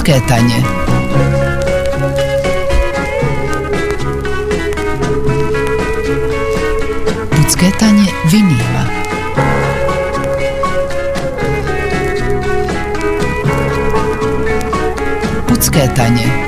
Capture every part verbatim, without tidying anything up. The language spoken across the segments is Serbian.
Pucketanje. Pucketanje vinila. Pucketanje.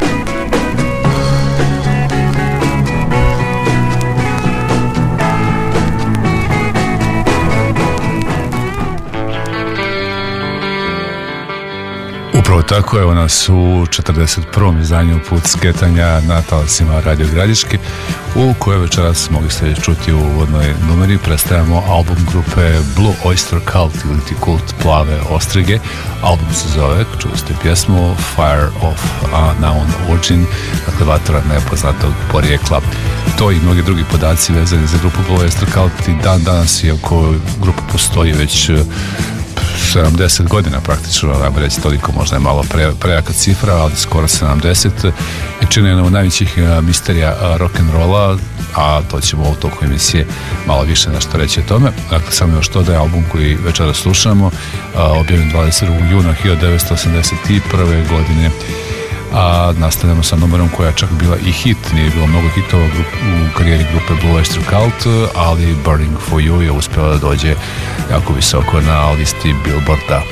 Upravo tako, evo nas u četrdeset prvom izdanju Pucketanja na talasima Radio Gradiški, u kojoj večeras mogli ste čuti u uvodnoj numeri. Predstavljamo album grupe Blue Oyster Cult ili ti kult plave ostrige. Album se zove, čuli ste pjesmu Fire of Unknown Origin, dakle vatra nepoznatog porijekla. To i mnogi drugi podaci vezani za grupu Blue Oyster Cult i dan danas, iako grupa postoji već sedamdeset godina praktično, ajmo reći toliko, možda je malo pre, prejaka cifra, ali skoro sedamdeset, je čini jedno od najvećih misterija rock'n'rolla, a to ćemo u toku emisije malo više nešto reći o tome. Dakle, samo još to da je album koji večera slušamo objavljen dvadesetog juna hiljadu devetsto osamdeset prve godine, a nastavljamo sa numerom koja je čak bila i hit. Nije bilo mnogo hitova u karijeri grupe Blue Oyster Cult, ali Burning for You je uspjela da dođe jako visoko na listi Billboarda.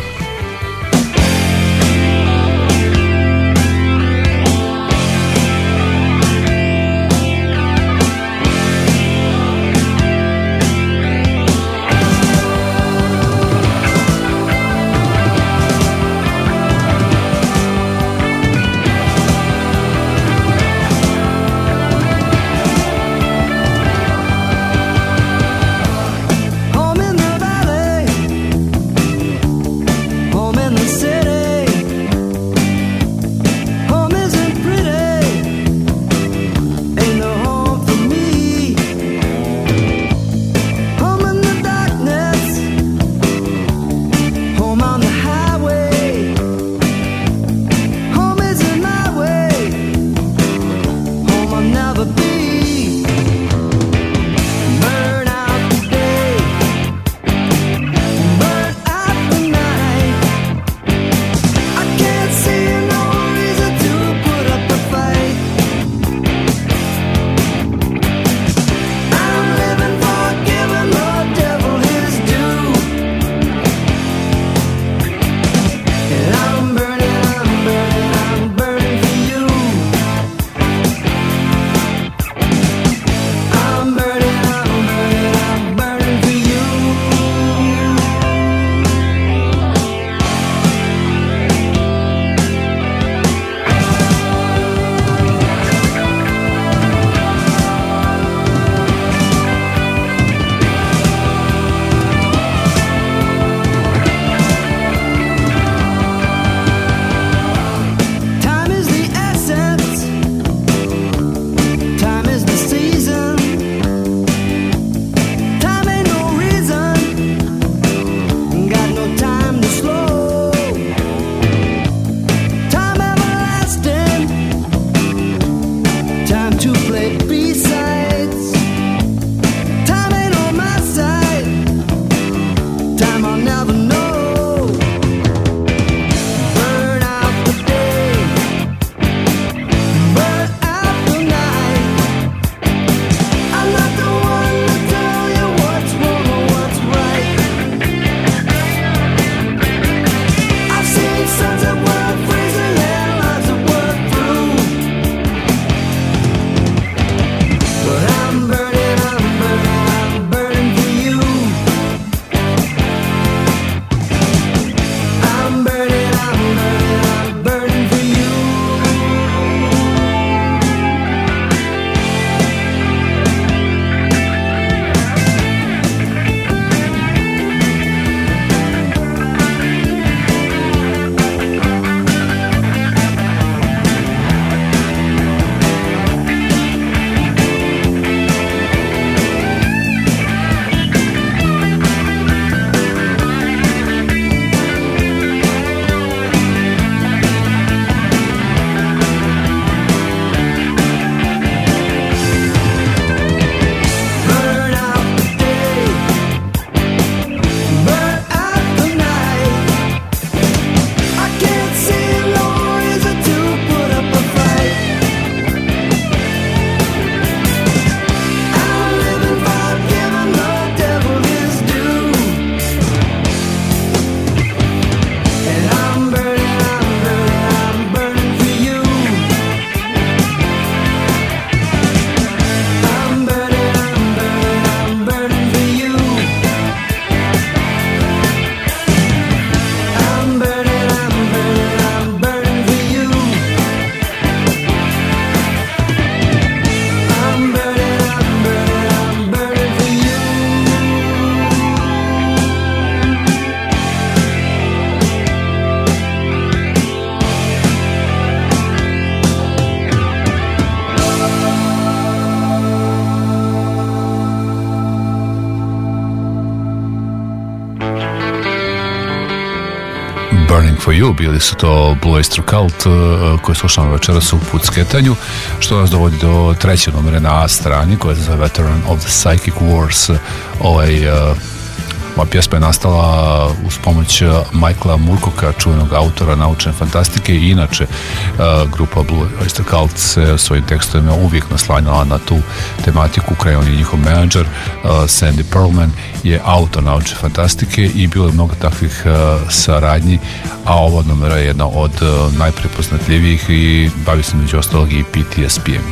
Waiting for You, bili su to Blue Oyster Cult koji slušamo večeras u Pucketanju, što nas dovodi do treće numere na A strani koja se zove Veteran of the Psychic Wars. Ovaj uh, Ova pjesma je nastala uz pomoć Michaela Moorcocka, čuvenog autora naučne fantastike, i inače uh, grupa Blue Oyster Cult se svojim tekstovima uvijek naslanjala na tu tematiku. Kraj on je njihov menadžer, uh, Sandy Pearlman je autor naučne fantastike i bilo je mnogo takvih uh, saradnji, a ova numera je jedna od uh, najprepoznatljivijih i bavi se među ostalog i P T S P-em.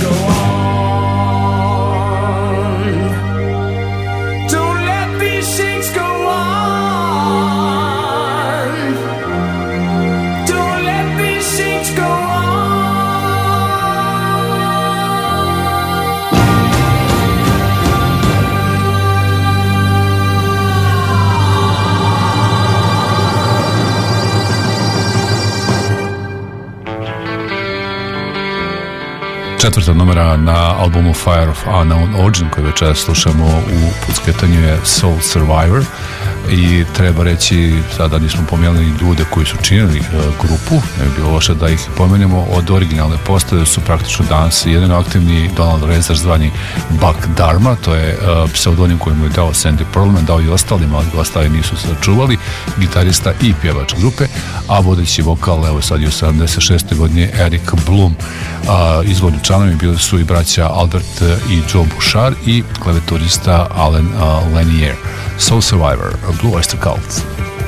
Shake Četvrta numera na albumu Fire of Unknown Origin koji večeras slušamo u pucketanju je Soul Survivor i treba reći, sada nismo pomenuli ljude koji su činili uh, grupu, ne bi bilo loše da ih pomenemo. Od originalne postave su praktično danas jedino aktivni Donald Rezar zvani Buck Dharma, to je uh, pseudonim koji mu je dao Sandy Pearlman, dao i ostalima, ali ostali nisu sačuvali, gitarista i pjevač grupe, a vodeći vokal, evo sad je u sedamdeset šeste godine Eric Bloom. Uh, izvorni članovi bili su i braća Albert i Joe Bouchard i klavijaturista Alan uh, Lanier. Soul Survivor, Blue Oyster Cult.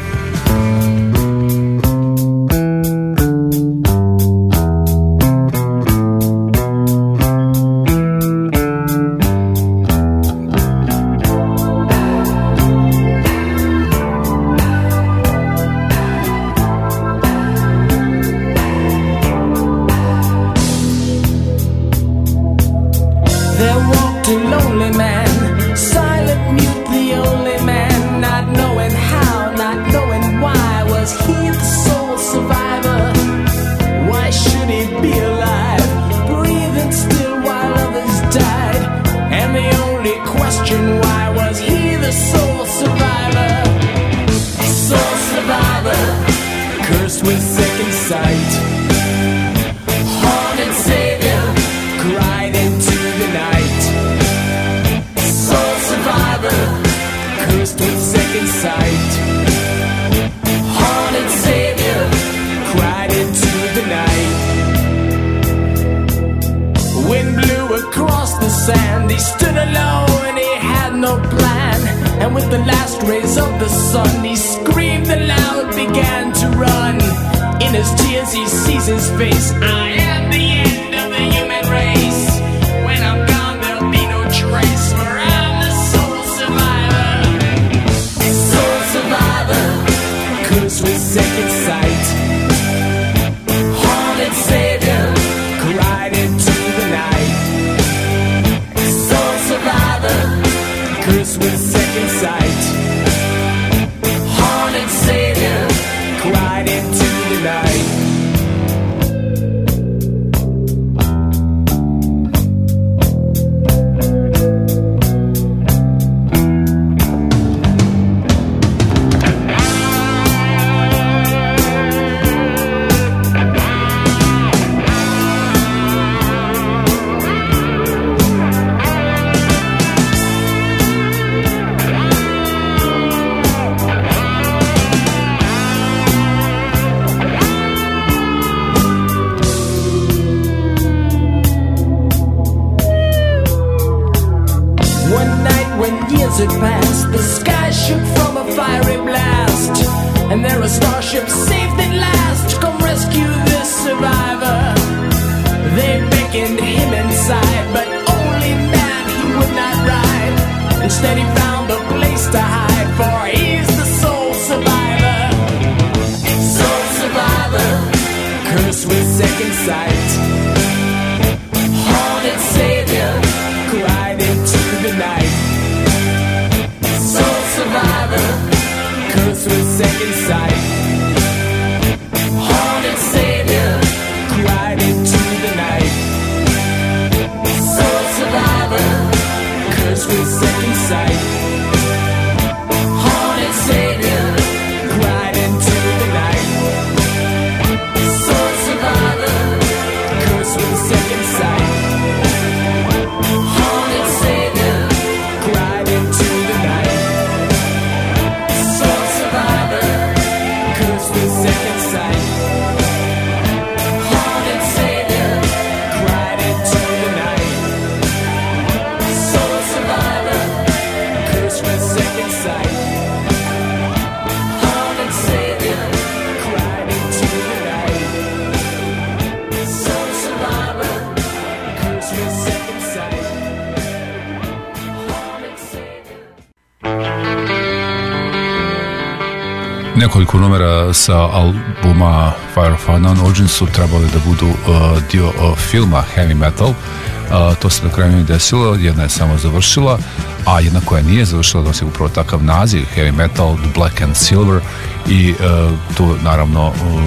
Nekoliko numera sa albuma Fire of Unknown Origin su trebali da budu uh, dio uh, filma Heavy Metal. Uh, to se na kraju nije desilo, jedna je samo završila, a jedna koja nije završila nosi upravo takav naziv Heavy Metal, The Black and Silver, i uh, tu naravno uh,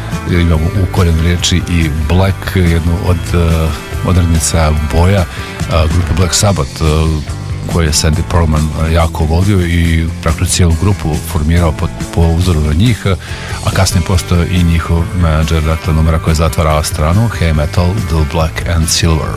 imamo u korijenu riječi i Black, jednu od uh, odrednica boja uh, grupe Black Sabbath, uh, koju je Sandy Pearlman uh, jako vodio i praktično cijelu grupu formirao po, po uzoru na njih, uh, a kasnije postao i njihov menadžer, dakle numera koja je zatvarala stranu Heavy Metal, The Black and Silver.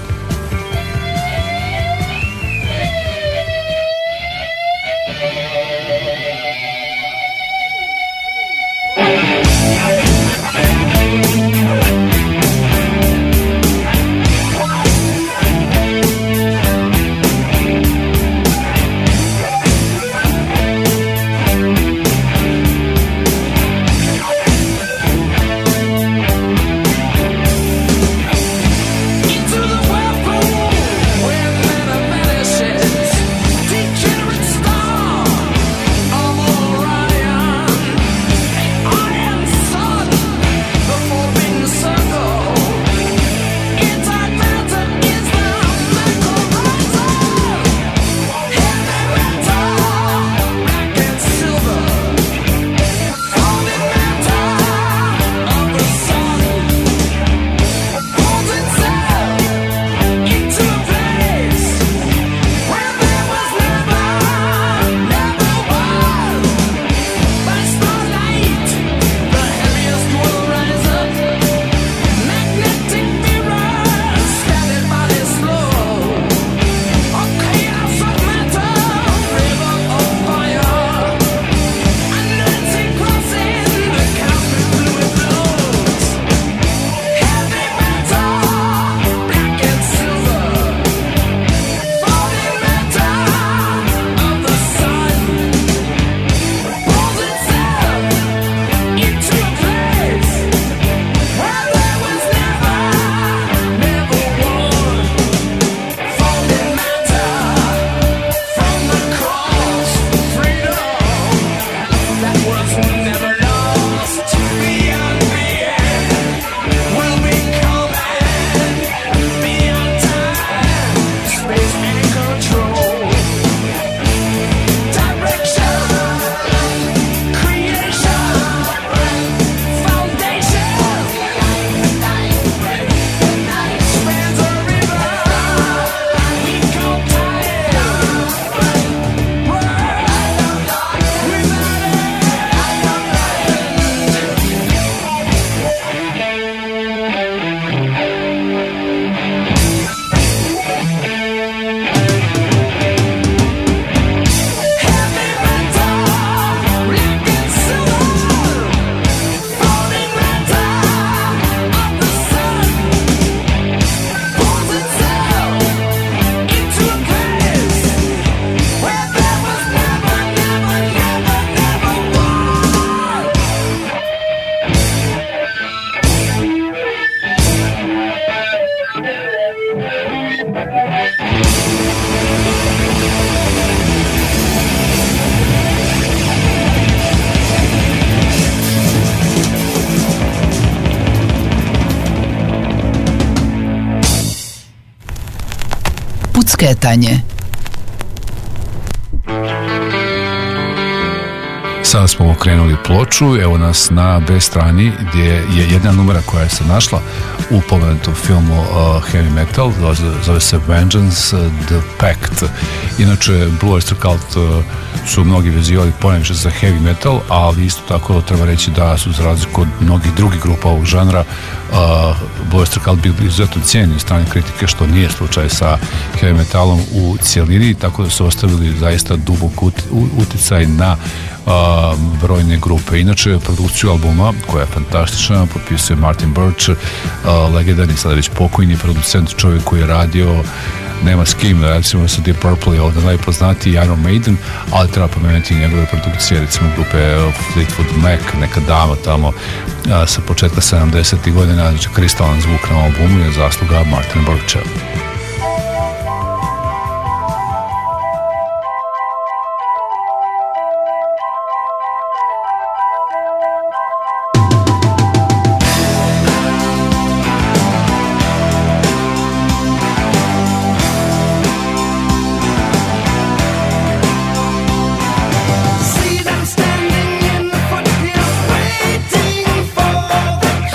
Pucketanje. Sada smo okrenuli ploču, evo nas na B strani gdje je jedna numera koja se našla u pomenutom filmu uh, Heavy Metal, zove se Vengeance, uh, The Pact. Inače, Blue Oyster Cult uh, su mnogi vezivali ponajviše za heavy metal, ali isto tako treba reći da su za razliku od mnogih drugih grupa ovog žanra uh, Blue Oyster Cult bili izuzetno cijenjeni strane kritike, što nije slučaj sa heavy metalom u cijelini, tako da su ostavili zaista dubok uticaj na Uh, brojne grupe. Inače, produkciju albuma, koja je fantastična, potpisuje Martin Birch, uh, legendarni, sada već pokojni producent, čovjek koji je radio nema s kim, recimo sa Deep Purple je ovdje najpoznatiji, Iron Maiden, ali treba pomenuti njegove produkcije, recimo grupe Fleetwood Mac, neka dama tamo uh, sa početka sedamdesetih godina, znači kristalan zvuk na albumu je zasluga Martina Bircha. See them standing in the foothills, waiting for the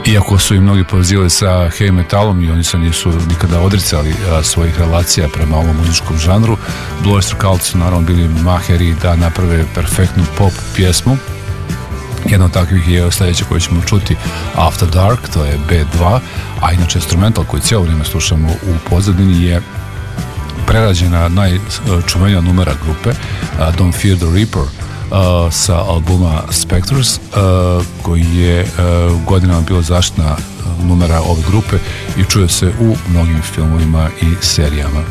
Iako su i mnogi povezivali sa heavy metalom i oni se nisu nikada odricali a, svojih relacija prema ovom muzičkom žanru, Blue Oyster Cult su naravno bili maheri da naprave perfektnu pop pjesmu. Jedna od takvih je sljedeća koju ćemo čuti, After Dark, to je B dva, a inače instrumental koji cijelo vrijeme slušamo u pozadini je prerađena najčuvenija numera grupe, uh, Don't Fear the Reaper, uh, sa albuma Spectres, uh, koji je uh, godinama bio zaštitna numera ove grupe i čuje se u mnogim filmovima i serijama.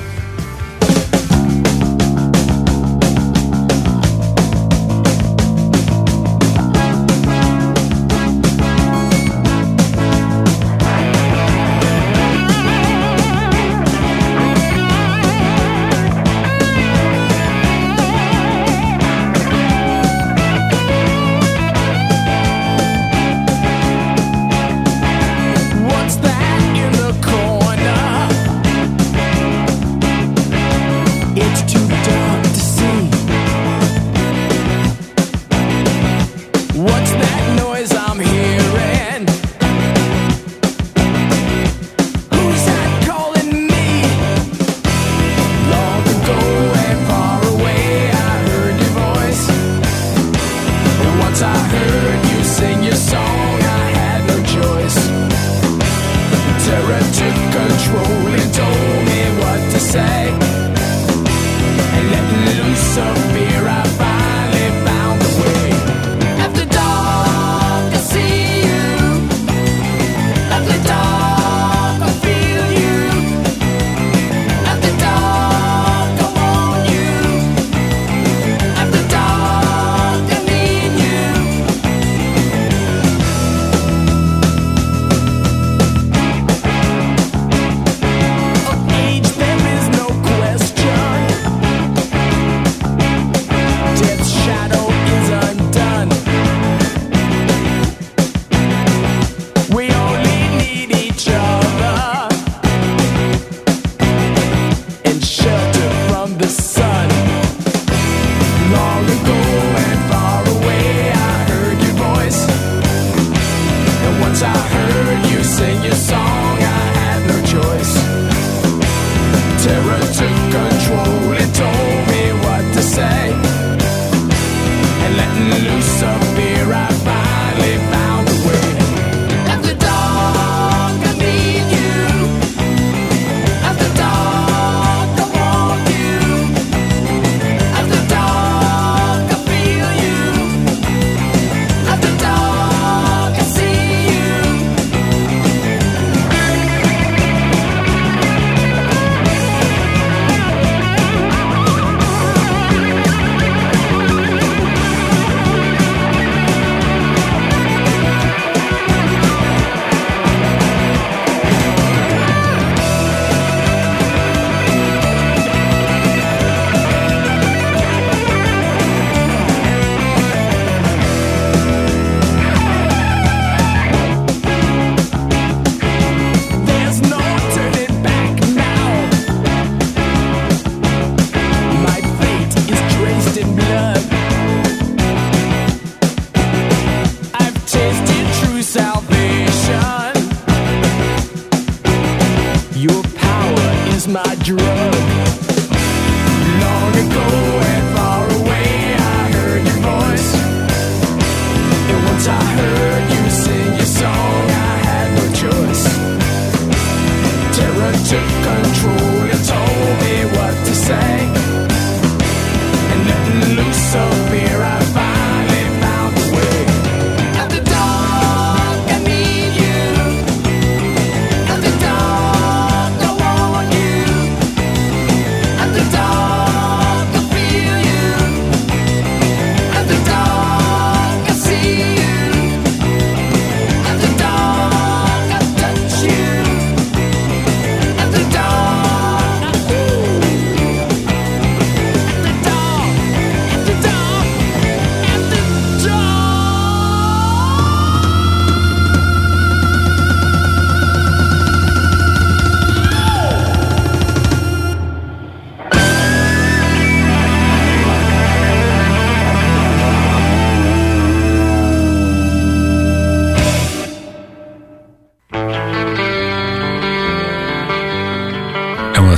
Loose of fear, I finally found the way. After dark.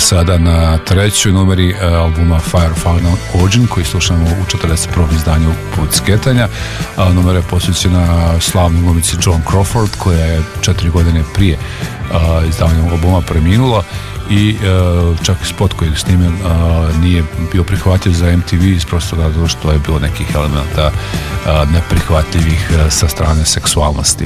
sada na trećoj numeri albuma Fire Found Origin, koji slušamo u četrdeset prvom izdanju Put skretanja. Numera je posvećena slavnoj glumici Joan Crawford, koja je četiri godine prije izdavanja albuma preminula, i uh, čak i spot koji je snimljen uh, nije bio prihvatljiv za M T V iz prostog razloga što je bilo nekih elementa uh, neprihvatljivih uh, sa strane seksualnosti.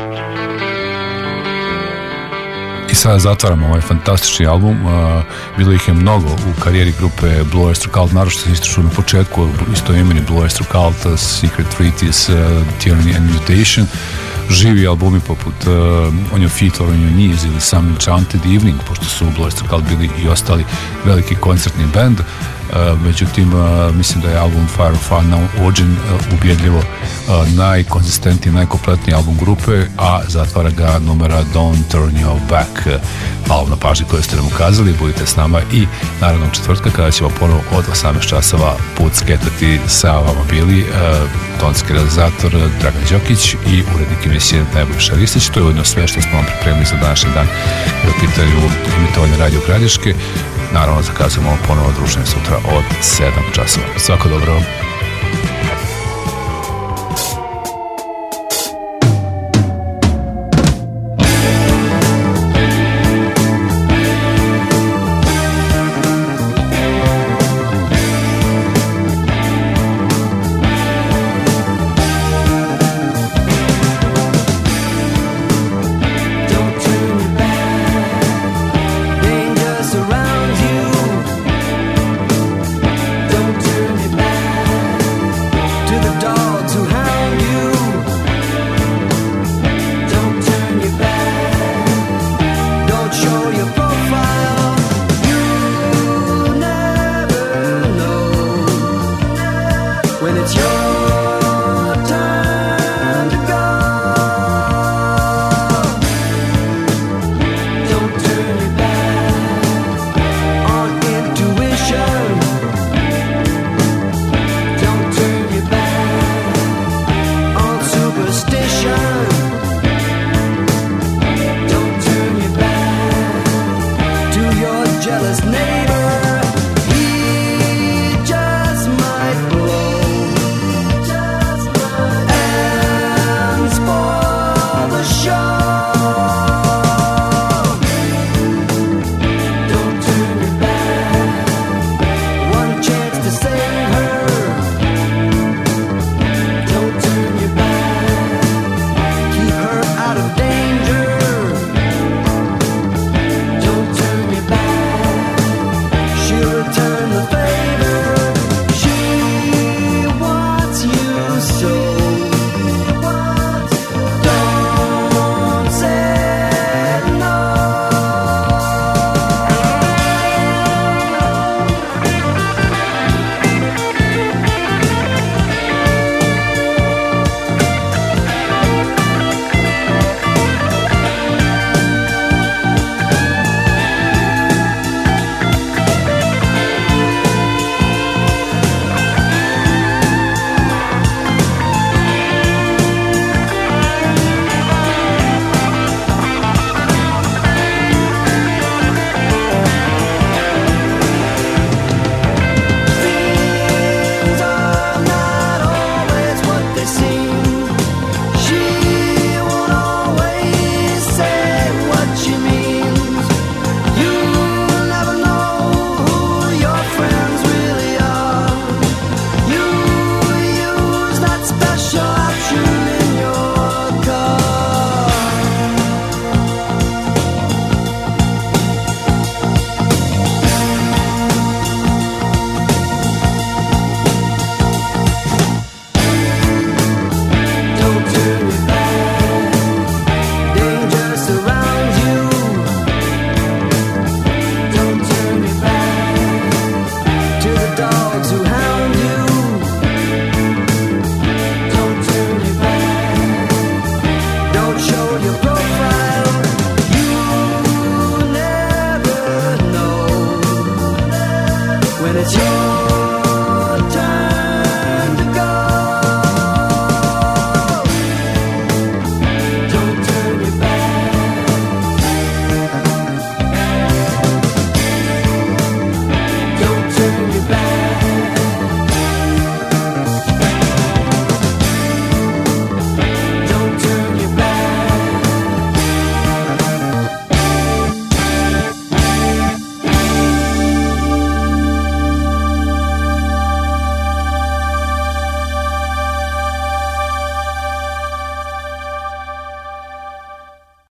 Sada zatvaramo ovaj fantastični album. Uh, bilo ih je mnogo u karijeri grupe Blue Oyster Cult, naročito se ističu na početku istoimeni Blue Oyster Cult, Secret Treaties, uh, Tyranny and Mutation. Živi albumi poput uh, On Your Feet or On Your Knees ili sam Enchanted Evening, pošto su Blue Oyster Cult bili i ostali veliki koncertni band. Uh, međutim, uh, mislim da je album Fire of Unknown Origin uh, ubjedljivo uh, najkonzistentniji, najkompletniji album grupe, a zatvara ga numera Don't Turn Your Back. Uh, hvala na pažnji koju ste nam ukazali, budite s nama i naravno četvrtka kada ćemo ponovo od osamnaest časova put sketati sa vama bili uh, tonski realizator Dragan Đokić i urednik emisije Nebojša Ristić. To je ujedno sve što smo vam pripremili za današnji dan kada u pitanju emitovanja Radio Gradiške. Naravno, zakazujemo ponovo druženje sutra od sedam časova. Svako dobro.